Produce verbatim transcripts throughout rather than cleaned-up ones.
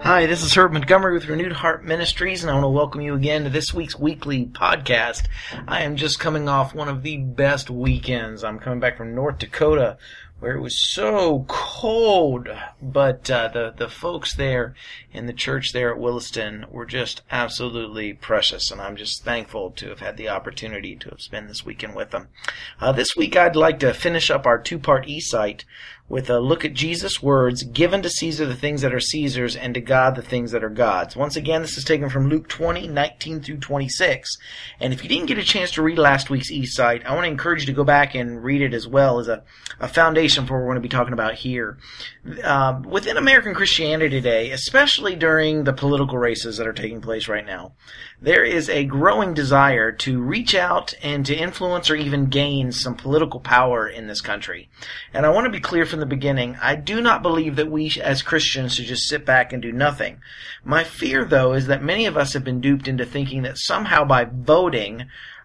Hi, this is Herb Montgomery with Renewed Heart Ministries, and I want to welcome you again to this week's weekly podcast. I am just coming off one of the best weekends. I'm coming back from North Dakota, where it was so cold, but uh, the, the folks there in the church there at Williston were just absolutely precious, and I'm just thankful to have had the opportunity to have spent this weekend with them. Uh, this week I'd like to finish up our two-part e-site with a look at Jesus' words, given to Caesar the things that are Caesar's, and to God the things that are God's. Once again, this is taken from Luke twenty, nineteen through twenty-six. And if you didn't get a chance to read last week's e-site, I want to encourage you to go back and read it as well as a, a foundation for what we're going to be talking about here. Um, within American Christianity today, especially during the political races that are taking place right now, there is a growing desire to reach out and to influence or even gain some political power in this country. And I want to be clear from the beginning, I do not believe that we as Christians should just sit back and do nothing. My fear, though, is that many of us have been duped into thinking that somehow by voting,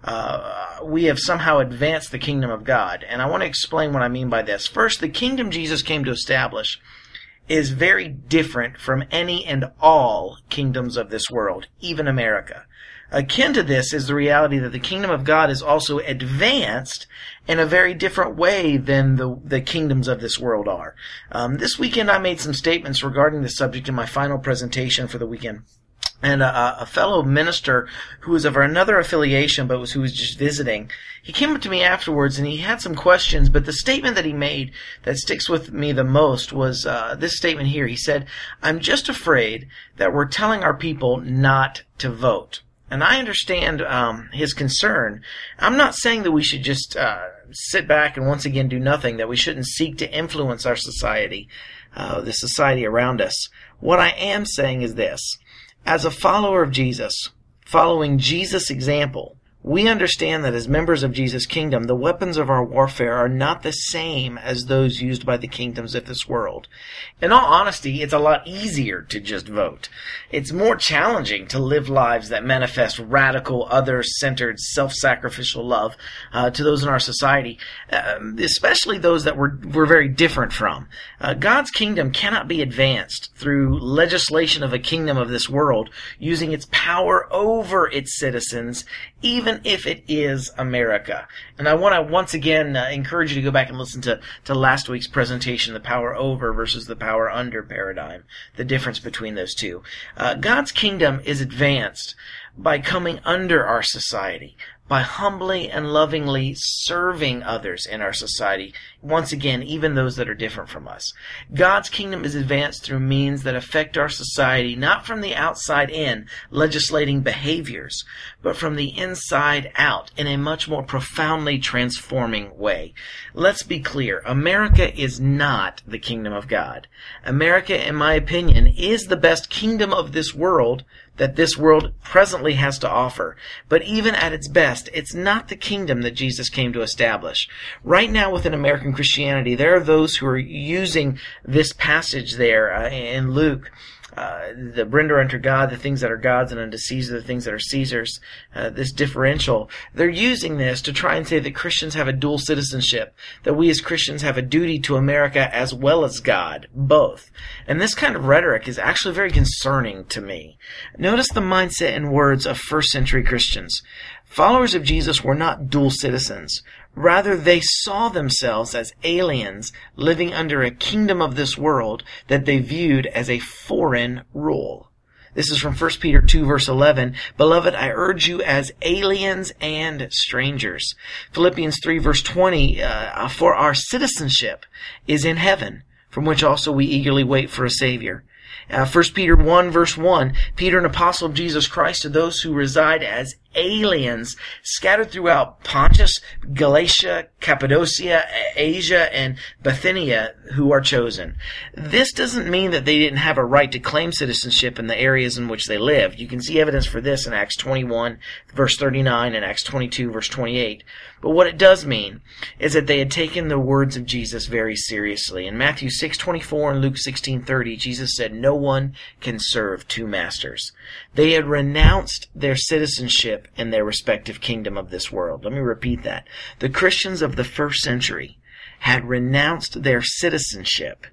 uh, we have somehow advanced the kingdom of God. And I want to explain what I mean by this. First, the kingdom Jesus came to establish is very different from any and all kingdoms of this world, even America. Akin to this is the reality that the kingdom of God is also advanced in a very different way than the, the kingdoms of this world are. Um, this weekend I made some statements regarding the subject in my final presentation for the weekend. And a, a fellow minister who was of another affiliation but was who was just visiting, he came up to me afterwards and he had some questions, but the statement that he made that sticks with me the most was uh, this statement here. He said, "I'm just afraid that we're telling our people not to vote." And I understand um, his concern. I'm not saying that we should just uh, sit back and once again do nothing, that we shouldn't seek to influence our society, uh, the society around us. What I am saying is this. As a follower of Jesus, following Jesus' example, we understand that as members of Jesus' kingdom, the weapons of our warfare are not the same as those used by the kingdoms of this world. In all honesty, it's a lot easier to just vote. It's more challenging to live lives that manifest radical, other-centered, self-sacrificial love uh, to those in our society, uh, especially those that we're, we're very different from. Uh, God's kingdom cannot be advanced through legislation of a kingdom of this world using its power over its citizens, even if it is America. And I want to once again uh, encourage you to go back and listen to, to last week's presentation, the power over versus the power under paradigm, the difference between those two. Uh, God's kingdom is advanced by coming under our society, by humbly and lovingly serving others in our society, once again, even those that are different from us. God's kingdom is advanced through means that affect our society, not from the outside in, legislating behaviors, but from the inside out in a much more profoundly transforming way. Let's be clear, America is not the kingdom of God. America, in my opinion, is the best kingdom of this world that this world presently has to offer. But even at its best, it's not the kingdom that Jesus came to establish. Right now within American Christianity, there are those who are using this passage there uh, in Luke, uh, the render unto God the things that are God's and unto Caesar the things that are Caesar's, uh, this differential. They're using this to try and say that Christians have a dual citizenship, that we as Christians have a duty to America as well as God, both. And this kind of rhetoric is actually very concerning to me. Notice the mindset and words of first century Christians. Followers of Jesus were not dual citizens. Rather, they saw themselves as aliens living under a kingdom of this world that they viewed as a foreign rule. This is from First Peter two, verse eleven. Beloved, I urge you as aliens and strangers. Philippians three, verse twenty, uh, for our citizenship is in heaven, from which also we eagerly wait for a Savior. Uh, First Peter one, verse one, Peter, an apostle of Jesus Christ, to those who reside as aliens scattered throughout Pontus, Galatia, Cappadocia, Asia, and Bithynia, who are chosen. This doesn't mean that they didn't have a right to claim citizenship in the areas in which they lived. You can see evidence for this in Acts twenty-one, verse thirty-nine, and Acts twenty-two, verse twenty-eight. But what it does mean is that they had taken the words of Jesus very seriously. In Matthew six twenty-four and Luke sixteen thirty, Jesus said, "No one can serve two masters." They had renounced their citizenship in their respective kingdom of this world. Let me repeat that. The Christians of the first century had renounced their citizenship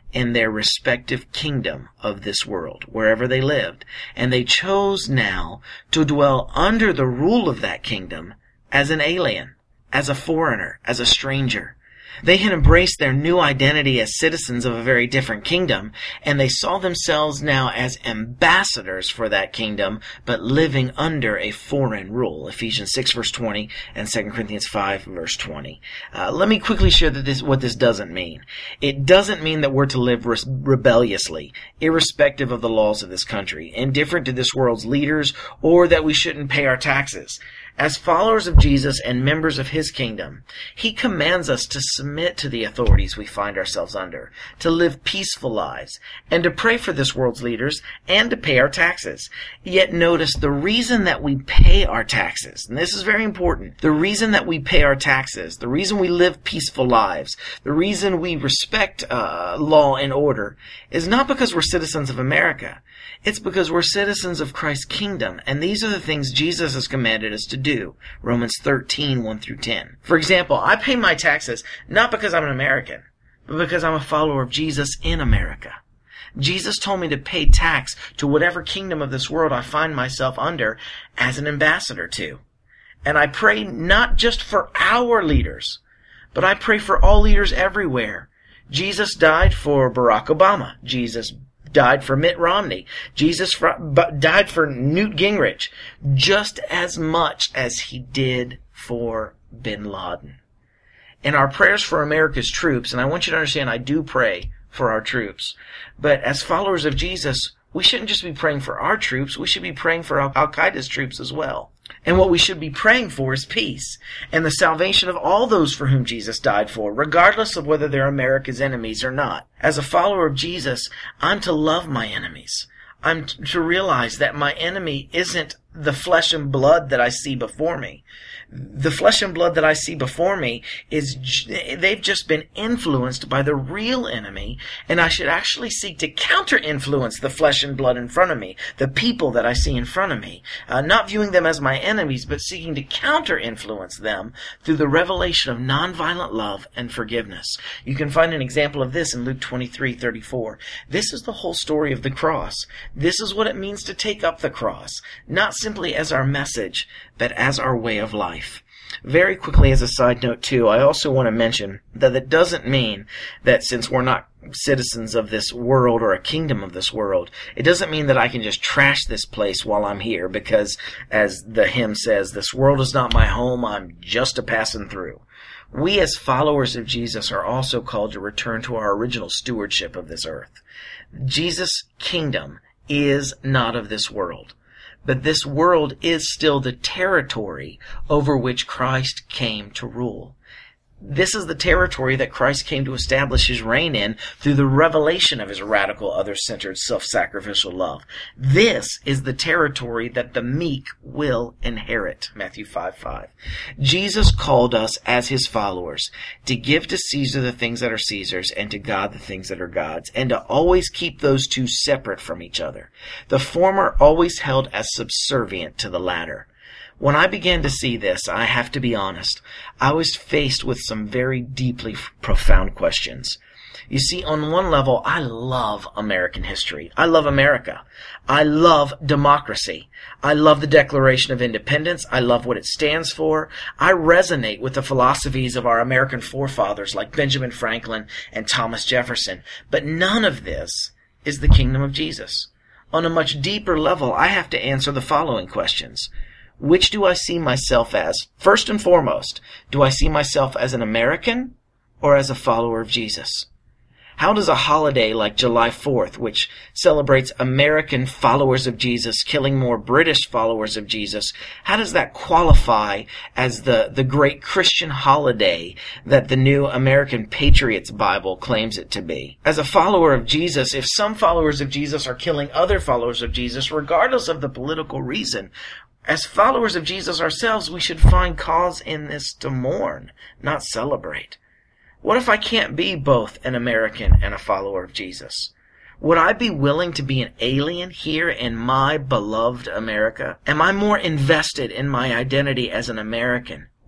in their respective kingdom of this world, wherever they lived, and they chose now to dwell under the rule of that kingdom as an alien, as a foreigner, as a stranger. They had embraced their new identity as citizens of a very different kingdom, and they saw themselves now as ambassadors for that kingdom, but living under a foreign rule. Ephesians six verse twenty and Second Corinthians five verse twenty. Uh, let me quickly share that this, what this doesn't mean. It doesn't mean that we're to live re- rebelliously, irrespective of the laws of this country, indifferent to this world's leaders, or that we shouldn't pay our taxes. As followers of Jesus and members of His kingdom, He commands us to submit to the authorities we find ourselves under, to live peaceful lives, and to pray for this world's leaders, and to pay our taxes. Yet notice the reason that we pay our taxes, and this is very important, the reason that we pay our taxes, the reason we live peaceful lives, the reason we respect uh, law and order, is not because we're citizens of America. It's because we're citizens of Christ's kingdom, and these are the things Jesus has commanded us to do. Romans thirteen, one through ten. For example, I pay my taxes not because I'm an American, but because I'm a follower of Jesus in America. Jesus told me to pay tax to whatever kingdom of this world I find myself under as an ambassador to. And I pray not just for our leaders, but I pray for all leaders everywhere. Jesus died for Barack Obama. Jesus died for Mitt Romney. Jesus died for Newt Gingrich just as much as He did for bin Laden. In our prayers for America's troops, and I want you to understand I do pray for our troops, but as followers of Jesus, we shouldn't just be praying for our troops, we should be praying for Al-Qaeda's troops as well. And what we should be praying for is peace and the salvation of all those for whom Jesus died for, regardless of whether they're America's enemies or not. As a follower of Jesus, I'm to love my enemies. I'm to realize that my enemy isn't the flesh and blood that I see before me. The flesh and blood that I see before me is, they've just been influenced by the real enemy, and I should actually seek to counter-influence the flesh and blood in front of me, the people that I see in front of me, uh, not viewing them as my enemies, but seeking to counter-influence them through the revelation of nonviolent love and forgiveness. You can find an example of this in Luke twenty-three thirty-four. This is the whole story of the cross. This is what it means to take up the cross, not simply as our message, but as our way of life. Very quickly, as a side note too, I also want to mention that it doesn't mean that since we're not citizens of this world or a kingdom of this world, it doesn't mean that I can just trash this place while I'm here because, as the hymn says, this world is not my home, I'm just a passing through. We as followers of Jesus are also called to return to our original stewardship of this earth. Jesus' kingdom is not of this world. But this world is still the territory over which Christ came to rule. This is the territory that Christ came to establish His reign in through the revelation of His radical, other-centered, self-sacrificial love. This is the territory that the meek will inherit. Matthew five five. Jesus called us as His followers to give to Caesar the things that are Caesar's and to God the things that are God's, and to always keep those two separate from each other. The former always held as subservient to the latter. When I began to see this, I have to be honest, I was faced with some very deeply profound questions. You see, on one level, I love American history. I love America. I love democracy. I love the Declaration of Independence. I love what it stands for. I resonate with the philosophies of our American forefathers like Benjamin Franklin and Thomas Jefferson. But none of this is the kingdom of Jesus. On a much deeper level, I have to answer the following questions. Which do I see myself as? First and foremost, do I see myself as an American or as a follower of Jesus? How does a holiday like July fourth, which celebrates American followers of Jesus killing more British followers of Jesus, how does that qualify as the, the great Christian holiday that the New American Patriots Bible claims it to be? As a follower of Jesus, if some followers of Jesus are killing other followers of Jesus, regardless of the political reason, as followers of Jesus ourselves, we should find cause in this to mourn, not celebrate. What if I can't be both an American and a follower of Jesus? Would I be willing to be an alien here in my beloved America? Am I more invested in my identity as an American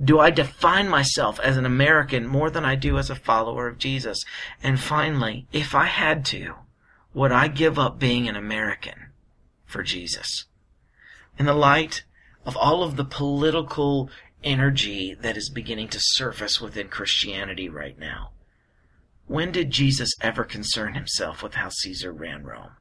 Do I define myself as an American more than I do as a follower of Jesus? And finally, if I had to, would I give up being an American for Jesus? In the light of all of the political energy that is beginning to surface within Christianity right now, when did Jesus ever concern himself with how Caesar ran Rome?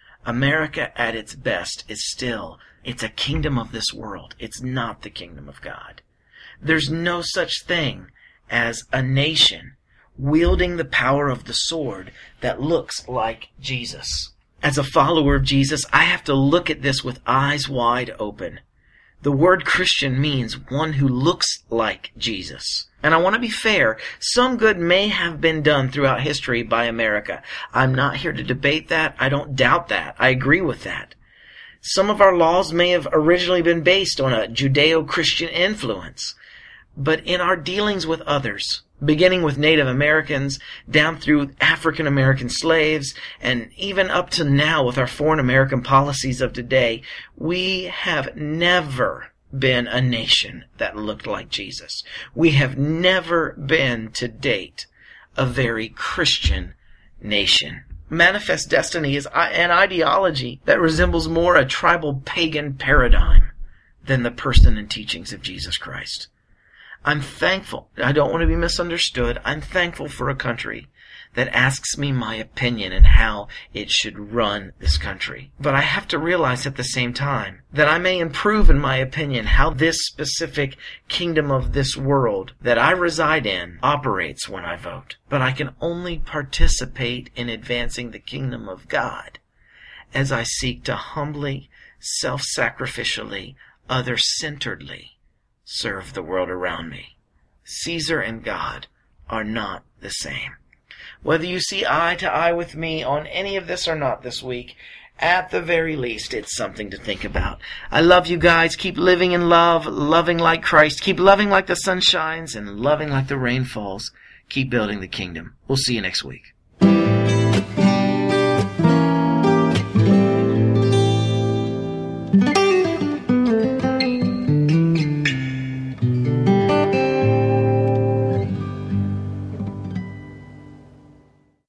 America at its best is still, it's a kingdom of this world. It's not the kingdom of God. There's no such thing as a nation wielding the power of the sword that looks like Jesus. As a follower of Jesus, I have to look at this with eyes wide open. The word Christian means one who looks like Jesus. And I want to be fair, some good may have been done throughout history by America. I'm not here to debate that. I don't doubt that. I agree with that. Some of our laws may have originally been based on a Judeo-Christian influence. But in our dealings with others, beginning with Native Americans, down through African American slaves, and even up to now with our foreign American policies of today, we have never been a nation that looked like Jesus. We have never been, to date, a very Christian nation. Manifest Destiny is an ideology that resembles more a tribal pagan paradigm than the person and teachings of Jesus Christ. I'm thankful. I don't want to be misunderstood. I'm thankful for a country that asks me my opinion and how it should run this country. But I have to realize at the same time that I may improve in my opinion how this specific kingdom of this world that I reside in operates when I vote. But I can only participate in advancing the kingdom of God as I seek to humbly, self-sacrificially, other-centeredly serve the world around me. Caesar and God are not the same. Whether you see eye to eye with me on any of this or not this week, at the very least, it's something to think about. I love you guys. Keep living in love, loving like Christ. Keep loving like the sun shines and loving like the rain falls. Keep building the kingdom. We'll see you next week.